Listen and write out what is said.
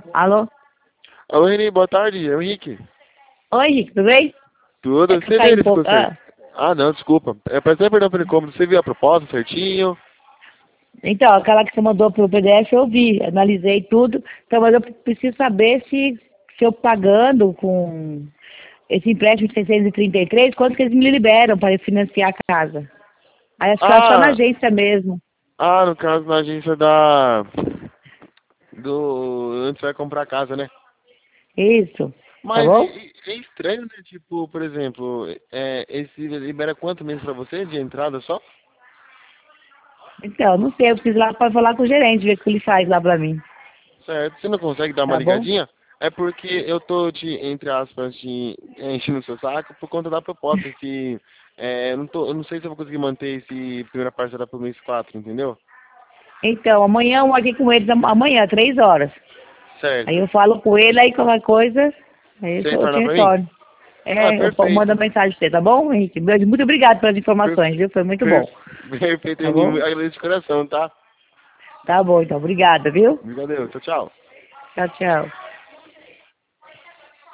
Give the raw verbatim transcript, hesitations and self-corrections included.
Alô? Alô, Reni, boa tarde, é o Henrique. Oi, Henrique, tudo bem? Tudo, É que você caiu viu um esse pouco. conselho? Ah, Ah, não, desculpa. É pra até perdão pelo incômodo. Você viu a proposta certinho? então, aquela que você mandou pro P D F eu vi, analisei tudo. Então, mas eu preciso saber se, se eu pagando com esse empréstimo de seiscentos e trinta e três, quanto que eles me liberam para financiar a casa. Aí acho que é só na Ah, agência mesmo. ah, no caso, na agência da... Do... Antes vai comprar casa, né? Isso, tá Mas e- bom? e- é estranho, né? Tipo, por exemplo, é, esse libera quanto mês pra você de entrada só? Então, não sei, eu preciso ir lá para falar com o gerente, ver o que ele faz lá para mim. Certo. Você não consegue dar uma Tá bom? ligadinha? É porque eu tô te, entre aspas, te enchendo o seu saco por conta da proposta que é, eu não tô, eu não sei se eu vou conseguir manter esse primeira parcela pro mês quatro, entendeu? Então, amanhã eu marquei com eles, am- amanhã, três horas. Aí Certo. eu falo com ele, aí qualquer coisa, aí Você eu te retorna pra mim? retorno. Ah, É, eu po- mando a perfeito. mensagem pra você, tá bom, Henrique? Muito obrigado pelas Per, informações, viu? Foi muito per, bom. perfeito, Tá bom? Reninho. Agradeço de coração, tá? Tá bom, então. Obrigada, viu? Obrigado. Tchau, tchau. Tchau, tchau.